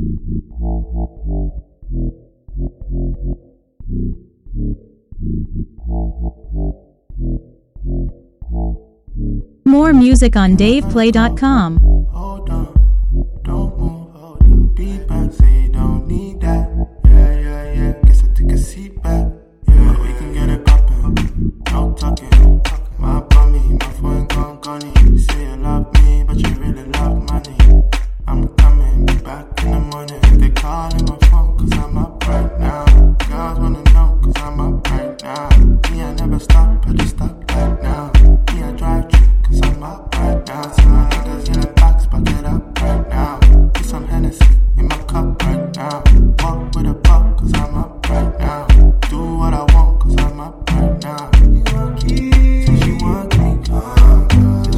More music on DavePlay.com. Hold on, don't move, hold on. Be back, say you don't need that. Yeah. Guess I take a seat back. Yeah, we can get it poppin'. No talking. My bummy, my phone gone gunny. You say you love me, but you really love money. I'm coming back in the morning. They calling my phone, cause I'm up right now. Girls wanna know, cause I'm up right now. Me, I never stop, I just stop right now. Me, I drive you, cause I'm up right now. See my niggas in the box, back it up right now. Put some Hennessy in my cup right now. Walk with a buck, cause I'm up right now. Do what I want, cause I'm up right now. You want keys, since you want me, come.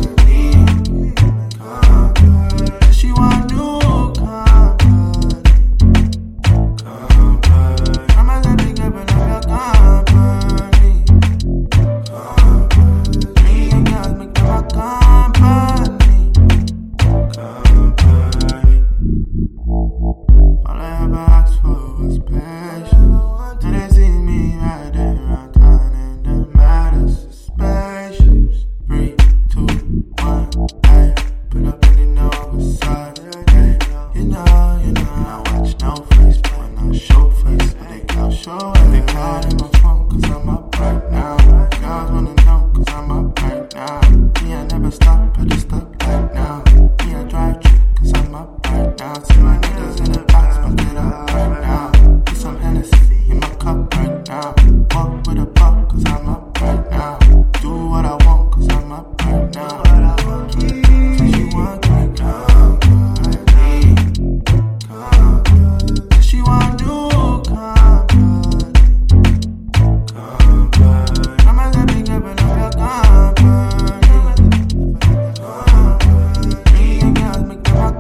She want new company. I'm a happy girl, but I'm your company. Me and girls make them a company. All I ever asked for was patience. Now they see me riding around town in the matters of spaceships. 3, 2, 1, hey. Pull up and you know what's up, hey. You know, I watch no face, but when I show face, but they can't show it. They calling my phone, cause I'm up right now. Girls wanna know, cause I'm up right now. Me, I never stop, I just stop right now. Me, I drive you, cause I'm up right now. See my niggas in the box, but get up right now. Put some Hennessy in my cup right now. Walk with a buck, cause I'm up right now. Do what I want, cause I'm up right now. Since you want me, come. She want new company. I'm a happy girl, but I'm your company. Me and girls make them a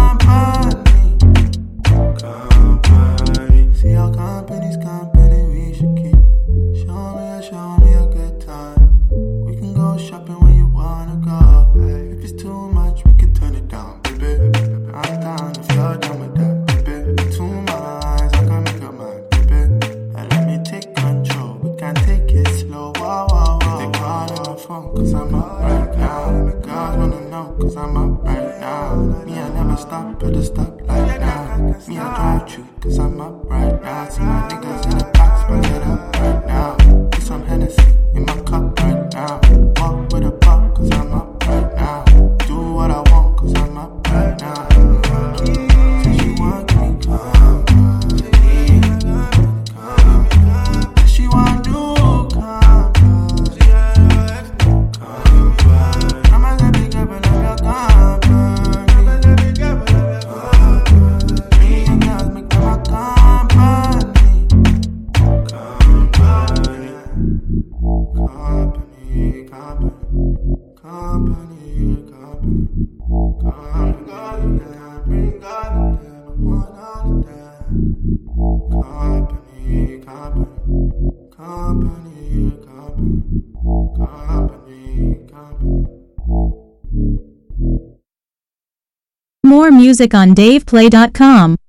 company. See how company's company we should keep. Show me a good time. We can go shopping when you wanna go. If it's too much, we can turn it down, baby. I'm down if you're down with that, baby. 2 minds, I can make your mind, baby. Let me take control, we can take it slow. Whoa. They calling my phone, cause I'm up right now. Girls wanna know, cause I'm up right now. Me, I never stop, I just stop like now. Me, I drive you, cause I'm up right now. See my niggas in the box, but get up right now. Put some Hennessy in my cup right now. Walk with a buck, cause I'm up right now. Do what I want, cause I'm up right now. Since you want me, come. She want new company. I'm a happy girl, but I'm your company. Me and girls make them a company. More music on DavePlay.com.